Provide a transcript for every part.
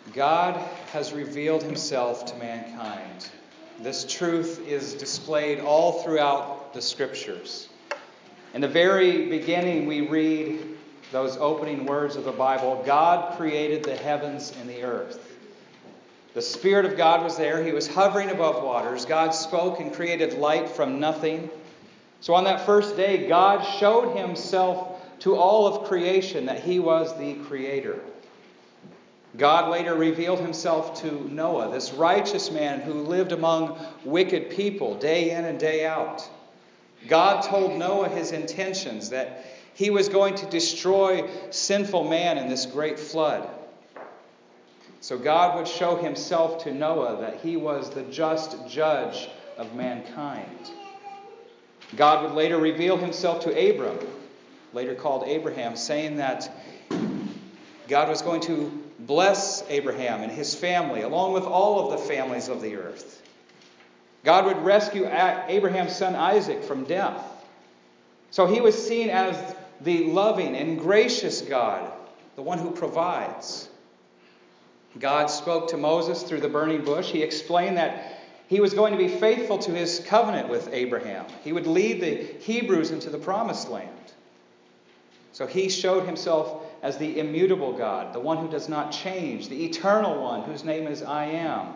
God has revealed himself to mankind. This truth is displayed all throughout the Scriptures. In the very beginning, we read those opening words of the Bible, God created the heavens and the earth. The Spirit of God was there. He was hovering above waters. God spoke and created light from nothing. So on that first day, God showed himself to all of creation that he was the Creator. God later revealed himself to Noah, this righteous man who lived among wicked people day in and day out. God told Noah his intentions, that he was going to destroy sinful man in this great flood. So God would show himself to Noah that he was the just judge of mankind. God would later reveal himself to Abram, later called Abraham, saying that God was going to bless Abraham and his family, along with all of the families of the earth. God would rescue Abraham's son Isaac from death. So he was seen as the loving and gracious God, the one who provides. God spoke to Moses through the burning bush. He explained that he was going to be faithful to his covenant with Abraham. He would lead the Hebrews into the promised land. So he showed himself as the immutable God, the one who does not change, the eternal one whose name is I Am.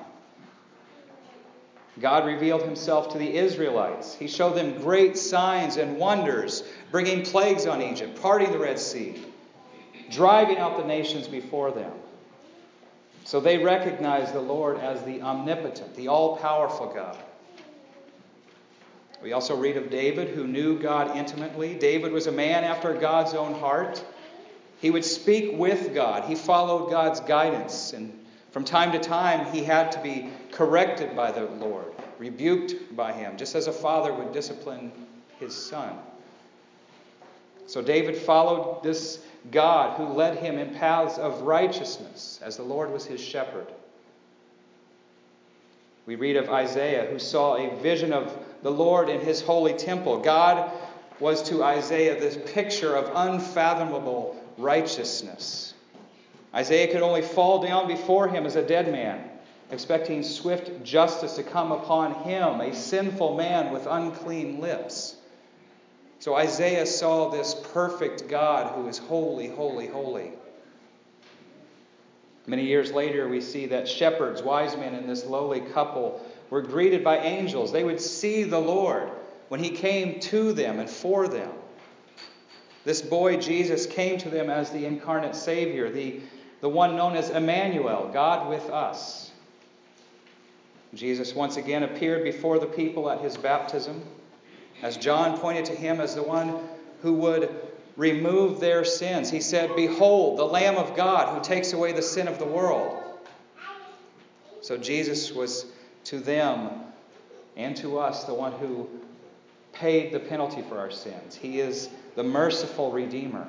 God revealed himself to the Israelites. He showed them great signs and wonders, bringing plagues on Egypt, parting the Red Sea, driving out the nations before them. So they recognized the Lord as the omnipotent, the all-powerful God. We also read of David, who knew God intimately. David was a man after God's own heart. He would speak with God. He followed God's guidance. And from time to time, he had to be corrected by the Lord, rebuked by him, just as a father would discipline his son. So David followed this God who led him in paths of righteousness, as the Lord was his shepherd. We read of Isaiah, who saw a vision of the Lord in his holy temple. God was to Isaiah this picture of unfathomable righteousness. Isaiah could only fall down before him as a dead man, expecting swift justice to come upon him, a sinful man with unclean lips. So Isaiah saw this perfect God who is holy, holy, holy. Many years later, we see that shepherds, wise men, and this lowly couple were greeted by angels. They would see the Lord when he came to them and for them. This boy, Jesus, came to them as the incarnate Savior, the one known as Emmanuel, God with us. Jesus once again appeared before the people at his baptism, as John pointed to him as the one who would remove their sins. He said, "Behold, the Lamb of God who takes away the sin of the world." So Jesus was to them and to us the one who paid the penalty for our sins. He is the merciful Redeemer.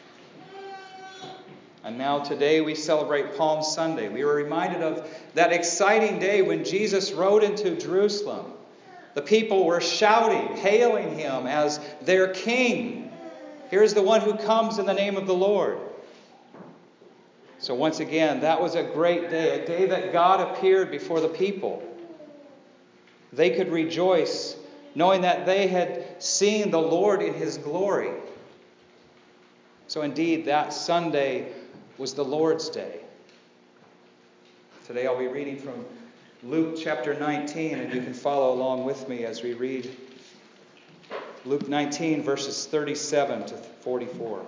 And now today we celebrate Palm Sunday. We were reminded of that exciting day when Jesus rode into Jerusalem. The people were shouting, hailing him as their king. Here's the one who comes in the name of the Lord. So once again, that was a great day, a day that God appeared before the people. They could rejoice knowing that they had seen the Lord in his glory. So indeed, that Sunday was the Lord's Day. Today I'll be reading from Luke chapter 19, and you can follow along with me as we read Luke 19, verses 37 to 44.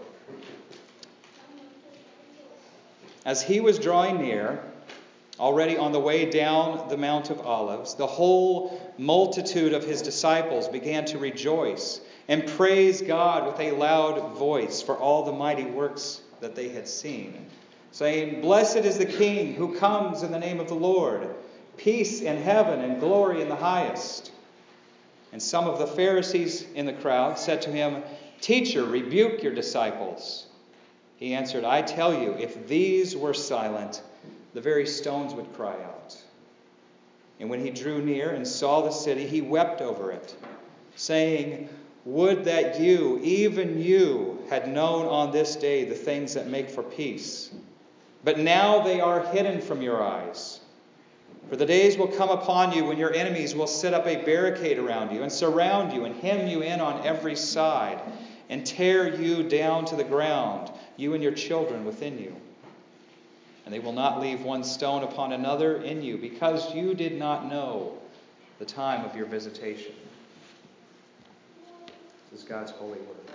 As he was drawing near, already on the way down the Mount of Olives, the whole multitude of his disciples began to rejoice and praise God with a loud voice for all the mighty works that they had seen, saying, "Blessed is the King who comes in the name of the Lord. Peace in heaven and glory in the highest." And some of the Pharisees in the crowd said to him, "Teacher, rebuke your disciples." He answered, "I tell you, if these were silent, the very stones would cry out." And when he drew near and saw the city, he wept over it, saying, "Would that you, even you, had known on this day the things that make for peace. But now they are hidden from your eyes. For the days will come upon you when your enemies will set up a barricade around you and surround you and hem you in on every side and tear you down to the ground, you and your children within you. And they will not leave one stone upon another in you, because you did not know the time of your visitation. This is God's holy word.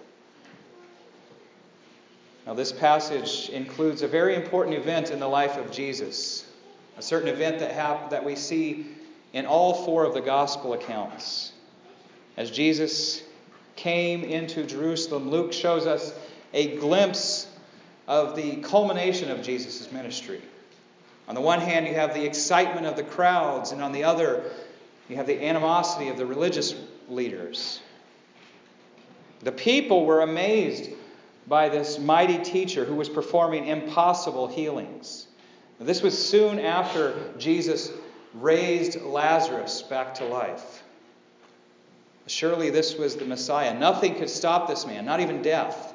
Now, this passage includes a very important event in the life of Jesus, a certain event that we see in all four of the gospel accounts. As Jesus came into Jerusalem, Luke shows us a glimpse of the culmination of Jesus' ministry. On the one hand, you have the excitement of the crowds, and on the other, you have the animosity of the religious leaders. The people were amazed by this mighty teacher who was performing impossible healings. This was soon after Jesus raised Lazarus back to life. Surely this was the Messiah. Nothing could stop this man, not even death.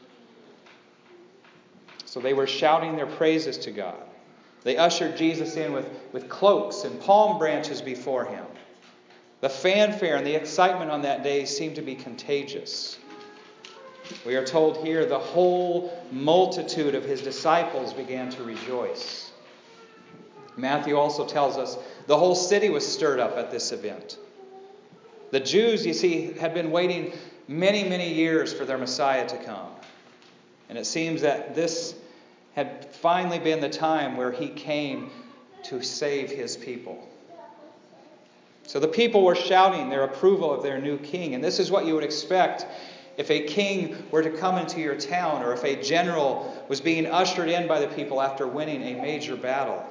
So they were shouting their praises to God. They ushered Jesus in with cloaks and palm branches before him. The fanfare and the excitement on that day seemed to be contagious. We are told here the whole multitude of his disciples began to rejoice. Matthew also tells us the whole city was stirred up at this event. The Jews, you see, had been waiting many, many years for their Messiah to come. And it seems that this had finally been the time where he came to save his people. So the people were shouting their approval of their new king. And this is what you would expect if a king were to come into your town, or if a general was being ushered in by the people after winning a major battle.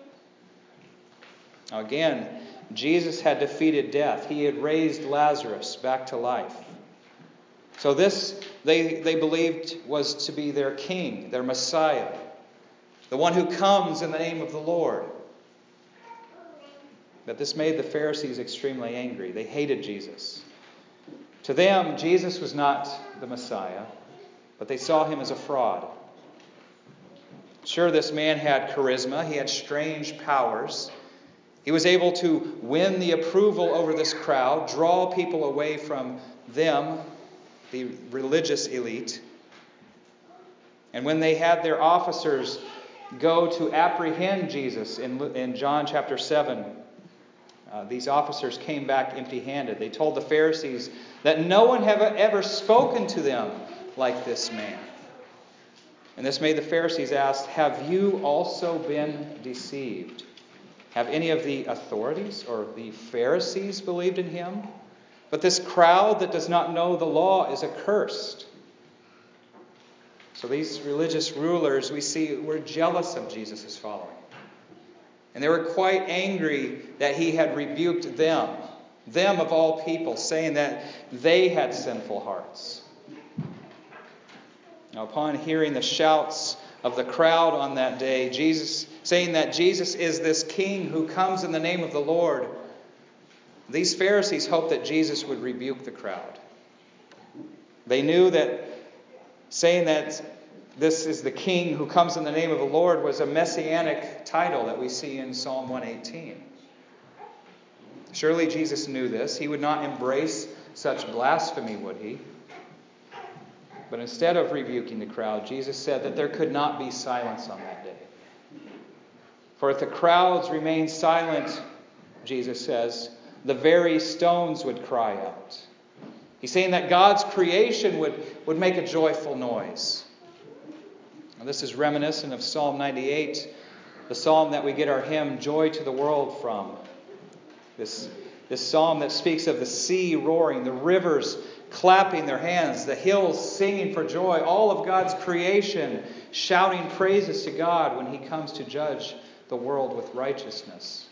Now again, Jesus had defeated death. He had raised Lazarus back to life. So this, they believed, was to be their king, their Messiah, the one who comes in the name of the Lord. But this made the Pharisees extremely angry. They hated Jesus. To them, Jesus was not the Messiah, but they saw him as a fraud. Sure, this man had charisma. He had strange powers. He was able to win the approval over this crowd, draw people away from them, the religious elite. And when they had their officers go to apprehend Jesus in John chapter 7, these officers came back empty-handed. They told the Pharisees that no one had ever spoken to them like this man. And this made the Pharisees ask, "Have you also been deceived? Have any of the authorities or the Pharisees believed in him? But this crowd that does not know the law is accursed." So these religious rulers, we see, were jealous of Jesus' following. And they were quite angry that he had rebuked them of all people, saying that they had sinful hearts. Now, upon hearing the shouts of the crowd on that day, Jesus saying that Jesus is this king who comes in the name of the Lord, these Pharisees hoped that Jesus would rebuke the crowd. They knew that saying that this is the king who comes in the name of the Lord was a messianic title that we see in Psalm 118. Surely Jesus knew this. He would not embrace such blasphemy, would he? But instead of rebuking the crowd, Jesus said that there could not be silence on that day. For if the crowds remained silent, Jesus says, the very stones would cry out. He's saying that God's creation would make a joyful noise. Now, this is reminiscent of Psalm 98, the psalm that we get our hymn, Joy to the World, from. This psalm that speaks of the sea roaring, the rivers clapping their hands, the hills singing for joy, all of God's creation shouting praises to God when he comes to judge the world with righteousness.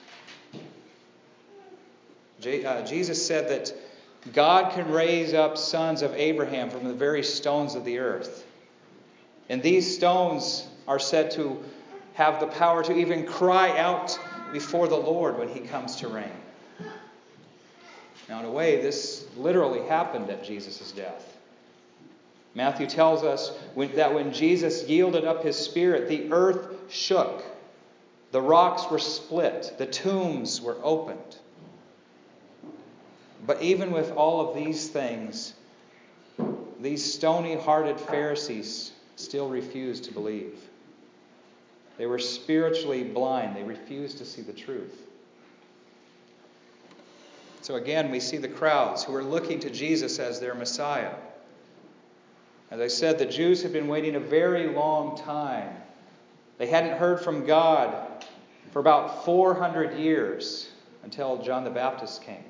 Jesus said that God can raise up sons of Abraham from the very stones of the earth. And these stones are said to have the power to even cry out before the Lord when he comes to reign. Now, in a way, this literally happened at Jesus' death. Matthew tells us that when Jesus yielded up his spirit, the earth shook, the rocks were split, the tombs were opened. But even with all of these things, these stony-hearted Pharisees still refused to believe. They were spiritually blind. They refused to see the truth. So again, we see the crowds who are looking to Jesus as their Messiah. As I said, the Jews had been waiting a very long time. They hadn't heard from God for about 400 years until John the Baptist came.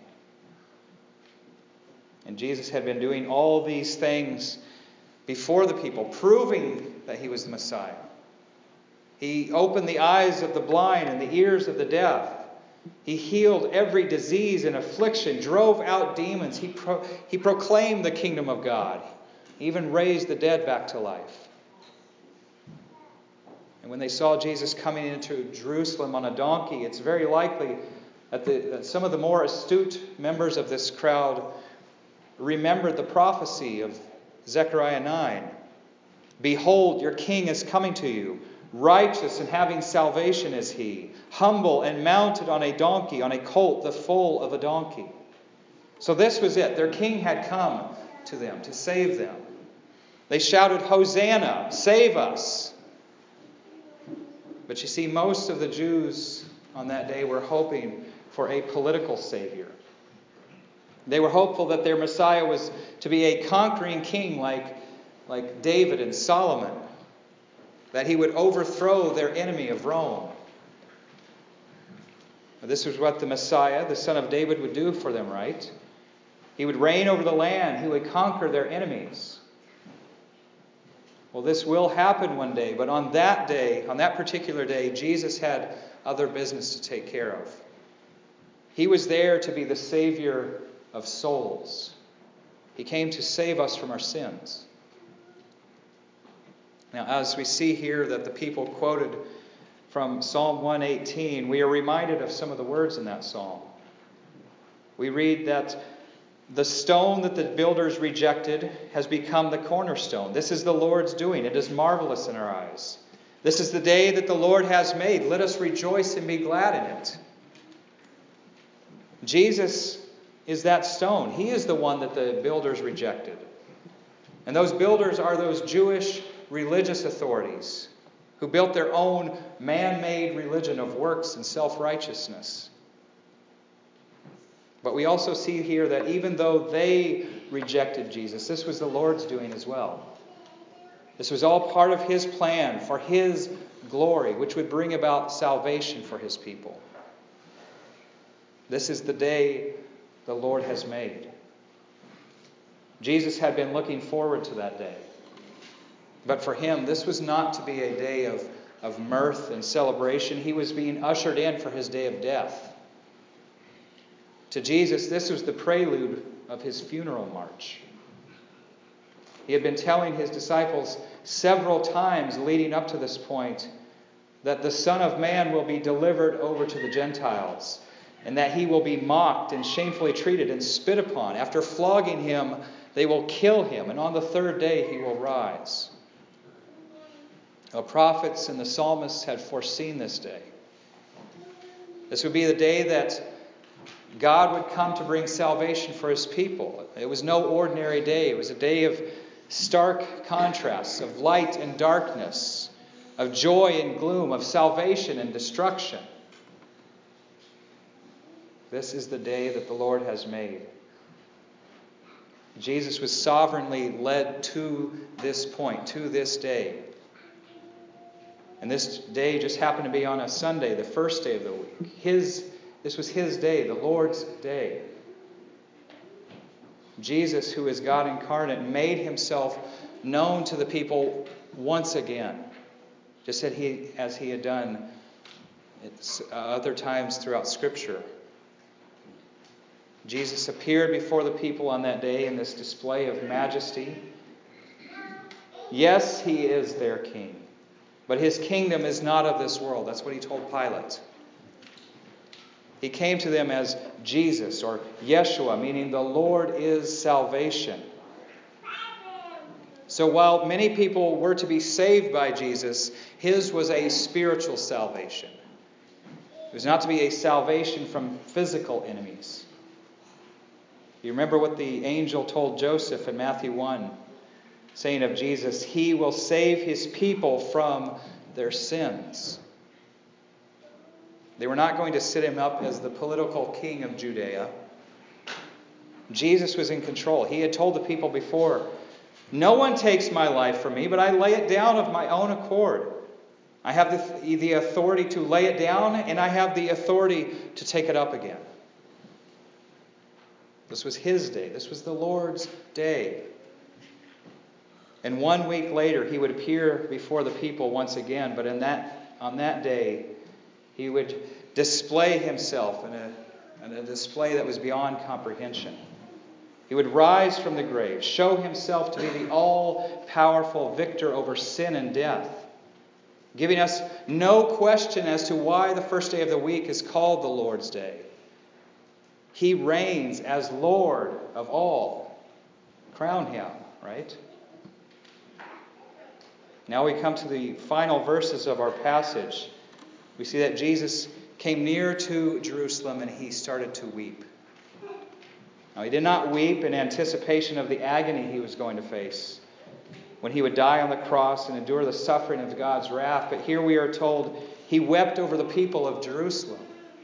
And Jesus had been doing all these things before the people, proving that he was the Messiah. He opened the eyes of the blind and the ears of the deaf. He healed every disease and affliction, drove out demons. He proclaimed the kingdom of God. He even raised the dead back to life. And when they saw Jesus coming into Jerusalem on a donkey, it's very likely that some of the more astute members of this crowd remembered the prophecy of Zechariah 9. Behold, your king is coming to you. Righteous and having salvation is he. Humble and mounted on a donkey, on a colt, the foal of a donkey. So this was it. Their king had come to them to save them. They shouted, Hosanna, save us. But you see, most of the Jews on that day were hoping for a political savior. They were hopeful that their Messiah was to be a conquering king like David and Solomon, that he would overthrow their enemy of Rome. Now, this was what the Messiah, the son of David, would do for them, right? He would reign over the land. He would conquer their enemies. Well, this will happen one day, but on that day, on that particular day, Jesus had other business to take care of. He was there to be the Savior of souls. He came to save us from our sins. Now, as we see here that the people quoted from Psalm 118, we are reminded of some of the words in that psalm. We read that the stone that the builders rejected has become the cornerstone. This is the Lord's doing. It is marvelous in our eyes. This is the day that the Lord has made. Let us rejoice and be glad in it. Jesus is that stone. He is the one that the builders rejected. And those builders are those Jewish religious authorities who built their own man-made religion of works and self-righteousness. But we also see here that even though they rejected Jesus, this was the Lord's doing as well. This was all part of his plan for his glory, which would bring about salvation for his people. This is the day the Lord has made. Jesus had been looking forward to that day. But for him, this was not to be a day of mirth and celebration. He was being ushered in for his day of death. To Jesus, this was the prelude of his funeral march. He had been telling his disciples several times leading up to this point that the Son of Man will be delivered over to the Gentiles, and that he will be mocked and shamefully treated and spit upon. After flogging him, they will kill him, and on the third day he will rise. The prophets and the psalmists had foreseen this day. This would be the day that God would come to bring salvation for his people. It was no ordinary day. It was a day of stark contrasts, of light and darkness, of joy and gloom, of salvation and destruction. This is the day that the Lord has made. Jesus was sovereignly led to this point, to this day. And this day just happened to be on a Sunday, the first day of the week. This was his day, the Lord's day. Jesus, who is God incarnate, made himself known to the people once again, just as he had done other times throughout Scripture. Jesus appeared before the people on that day in this display of majesty. Yes, he is their king, but his kingdom is not of this world. That's what he told Pilate. He came to them as Jesus, or Yeshua, meaning the Lord is salvation. So while many people were to be saved by Jesus, his was a spiritual salvation. It was not to be a salvation from physical enemies. You remember what the angel told Joseph in Matthew 1, saying of Jesus, he will save his people from their sins. They were not going to sit him up as the political king of Judea. Jesus was in control. He had told the people before, no one takes my life from me, but I lay it down of my own accord. I have the authority to lay it down, and I have the authority to take it up again. This was his day. This was the Lord's day. And 1 week later, he would appear before the people once again, but on that day, he would display himself in a display that was beyond comprehension. He would rise from the grave, show himself to be the all-powerful victor over sin and death, giving us no question as to why the first day of the week is called the Lord's Day. He reigns as Lord of all. Crown him, right? Now we come to the final verses of our passage. We see that Jesus came near to Jerusalem and he started to weep. Now, he did not weep in anticipation of the agony he was going to face when he would die on the cross and endure the suffering of God's wrath. But here we are told he wept over the people of Jerusalem.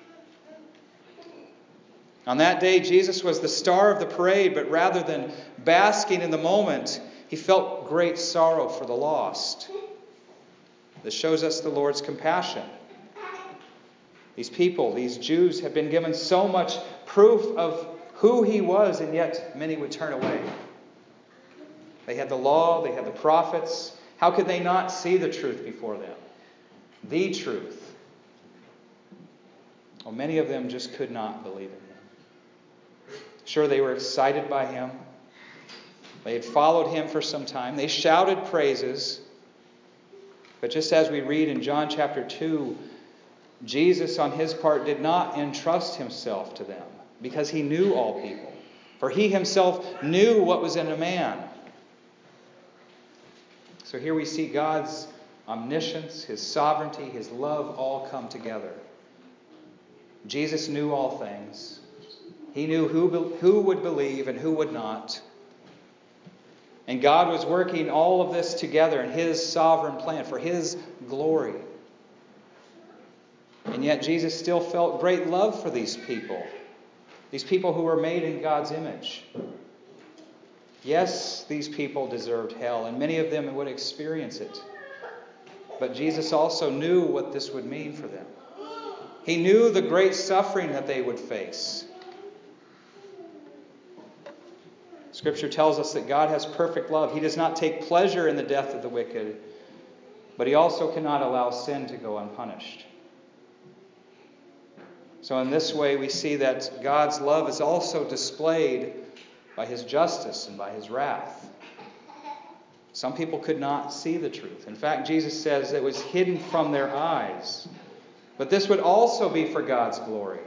On that day, Jesus was the star of the parade, but rather than basking in the moment, he felt great sorrow for the lost. This shows us the Lord's compassion. These people, these Jews, have been given so much proof of who he was, and yet many would turn away. They had the law, they had the prophets. How could they not see the truth before them? The truth. Well, many of them just could not believe in him. Sure, they were excited by him. They had followed him for some time. They shouted praises. But just as we read in John chapter 2, Jesus on his part did not entrust himself to them, because he knew all people. For he himself knew what was in a man. So here we see God's omniscience, his sovereignty, his love all come together. Jesus knew all things. He knew who would believe and who would not. And God was working all of this together in his sovereign plan for his glory. And yet Jesus still felt great love for these people who were made in God's image. Yes, these people deserved hell, and many of them would experience it. But Jesus also knew what this would mean for them. He knew the great suffering that they would face. Scripture tells us that God has perfect love. He does not take pleasure in the death of the wicked, but he also cannot allow sin to go unpunished. So in this way, we see that God's love is also displayed by his justice and by his wrath. Some people could not see the truth. In fact, Jesus says it was hidden from their eyes. But this would also be for God's glory.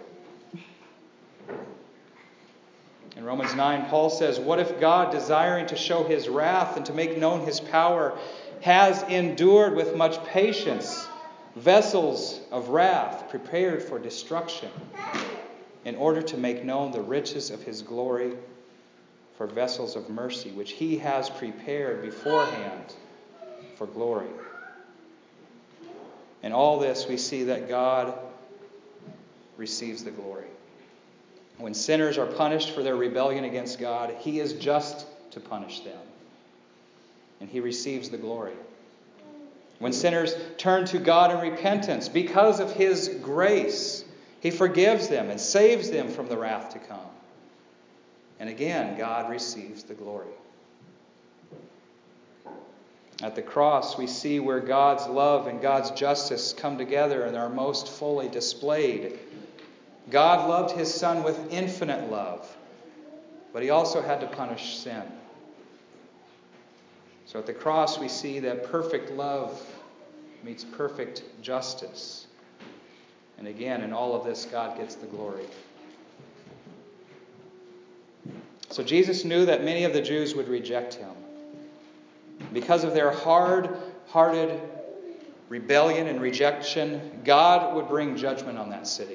In Romans 9, Paul says, what if God, desiring to show his wrath and to make known his power, has endured with much patience vessels of wrath prepared for destruction, in order to make known the riches of his glory for vessels of mercy, which he has prepared beforehand for glory. In all this, we see that God receives the glory. When sinners are punished for their rebellion against God, he is just to punish them, and he receives the glory. When sinners turn to God in repentance because of his grace, he forgives them and saves them from the wrath to come. And again, God receives the glory. At the cross, we see where God's love and God's justice come together and are most fully displayed. God loved his Son with infinite love, but he also had to punish sin. So at the cross, we see that perfect love meets perfect justice. And again, in all of this, God gets the glory. So Jesus knew that many of the Jews would reject him. Because of their hard-hearted rebellion and rejection, God would bring judgment on that city.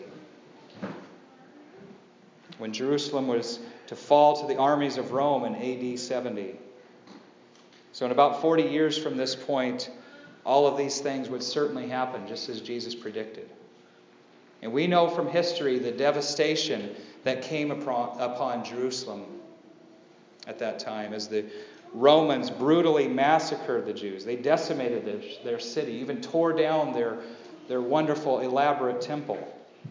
When Jerusalem was to fall to the armies of Rome in AD 70. So in about 40 years from this point, all of these things would certainly happen, just as Jesus predicted. And we know from history the devastation that came upon Jerusalem at that time as the Romans brutally massacred the Jews. They decimated their city, even tore down their wonderful, elaborate temple.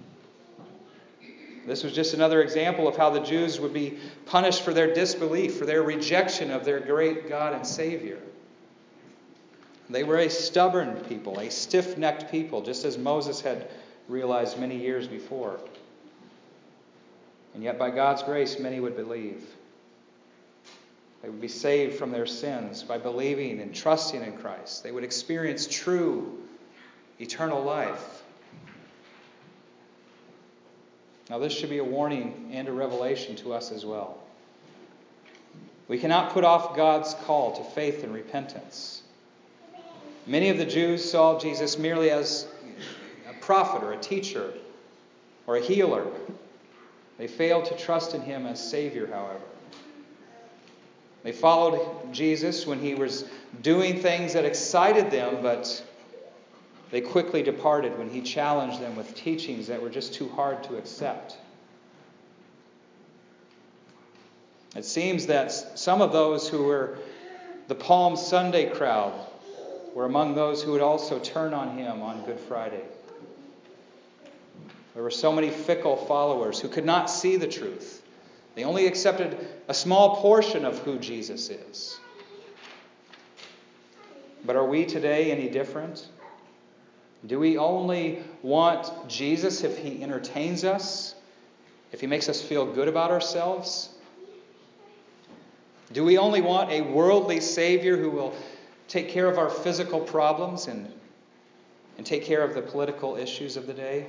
This was just another example of how the Jews would be punished for their disbelief, for their rejection of their great God and Savior. They were a stubborn people, a stiff-necked people, just as Moses had realized many years before. And yet by God's grace, many would believe. They would be saved from their sins by believing and trusting in Christ. They would experience true eternal life. Now this should be a warning and a revelation to us as well. We cannot put off God's call to faith and repentance. Many of the Jews saw Jesus merely as a prophet or a teacher or a healer. They failed to trust in him as Savior, however. They followed Jesus when he was doing things that excited them, but they quickly departed when he challenged them with teachings that were just too hard to accept. It seems that some of those who were the Palm Sunday crowd were among those who would also turn on him on Good Friday. There were so many fickle followers who could not see the truth. They only accepted a small portion of who Jesus is. But are we today any different? Do we only want Jesus if he entertains us? If he makes us feel good about ourselves? Do we only want a worldly Savior who will take care of our physical problems and take care of the political issues of the day?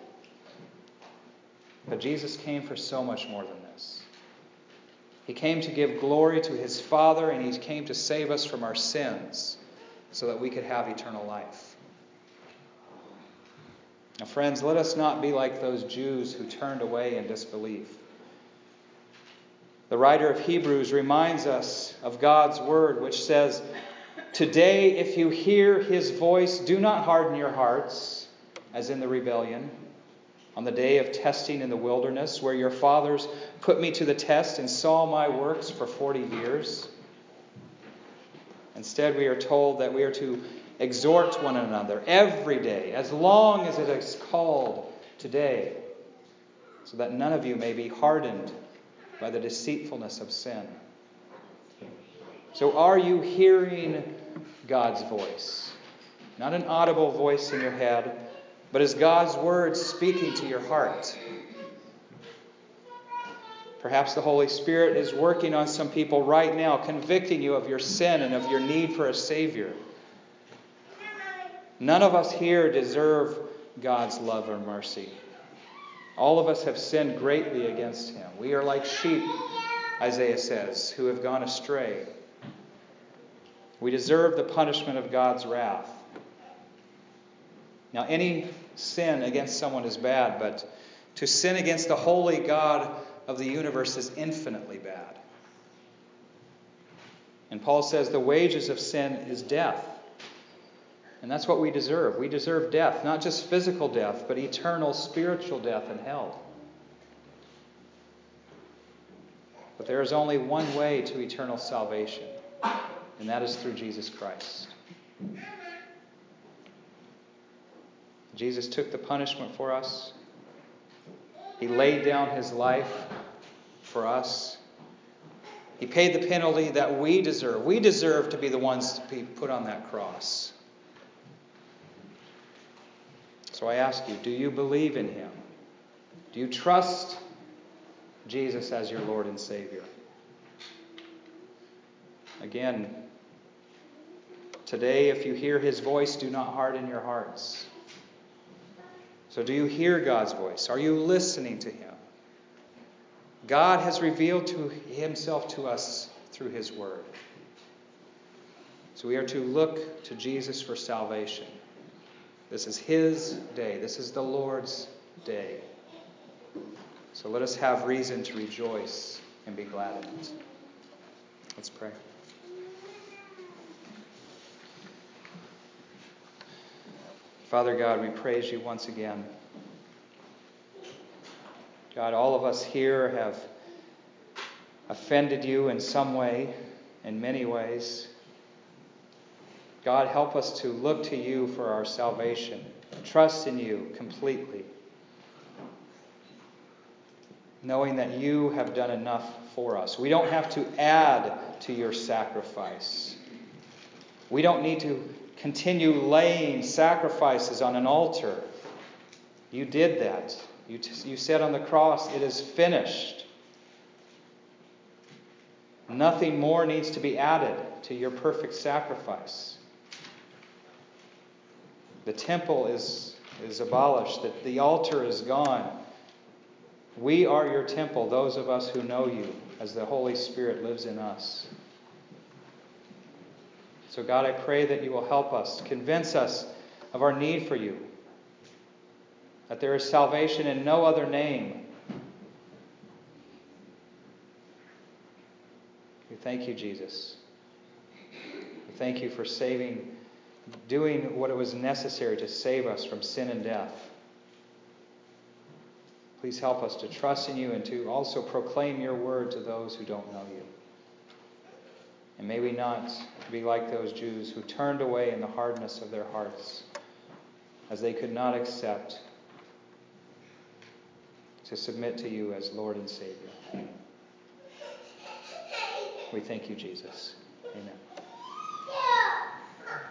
But Jesus came for so much more than this. He came to give glory to his Father, and he came to save us from our sins so that we could have eternal life. Now, friends, let us not be like those Jews who turned away in disbelief. The writer of Hebrews reminds us of God's word, which says, "Today, if you hear his voice, do not harden your hearts, as in the rebellion, on the day of testing in the wilderness, where your fathers put me to the test and saw my works for 40 years. Instead, we are told that we are to exhort one another every day, as long as it is called today, so that none of you may be hardened by the deceitfulness of sin." So are you hearing God's voice? Not an audible voice in your head, but is God's word speaking to your heart? Perhaps the Holy Spirit is working on some people right now, convicting you of your sin and of your need for a Savior. None of us here deserve God's love or mercy. All of us have sinned greatly against him. We are like sheep, Isaiah says, who have gone astray. We deserve the punishment of God's wrath. Now, any sin against someone is bad, but to sin against the holy God of the universe is infinitely bad. And Paul says the wages of sin is death. And that's what we deserve. We deserve death, not just physical death, but eternal spiritual death in hell. But there is only one way to eternal salvation, and that is through Jesus Christ. Jesus took the punishment for us. He laid down his life for us. He paid the penalty that we deserve. We deserve to be the ones to be put on that cross. So I ask you, do you believe in him? Do you trust Jesus as your Lord and Savior? Again, today, if you hear his voice, do not harden your hearts. So do you hear God's voice? Are you listening to him? God has revealed to himself to us through his word. So we are to look to Jesus for salvation. This is His day. This is the Lord's day. So let us have reason to rejoice and be glad in it. Let's pray. Father God, we praise you once again. God, all of us here have offended you in some way, in many ways. God, help us to look to you for our salvation, trust in you completely, knowing that you have done enough for us. We don't have to add to your sacrifice. We don't need to continue laying sacrifices on an altar. You did that. You said on the cross, "It is finished." Nothing more needs to be added to your perfect sacrifice. The temple is abolished. The altar is gone. We are your temple, those of us who know you, as the Holy Spirit lives in us. So God, I pray that you will help us, convince us of our need for you, that there is salvation in no other name. We thank you, Jesus. We thank you for doing what it was necessary to save us from sin and death. Please help us to trust in you and to also proclaim your word to those who don't know you. And may we not be like those Jews who turned away in the hardness of their hearts, as they could not accept to submit to you as Lord and Savior. We thank you, Jesus. Amen.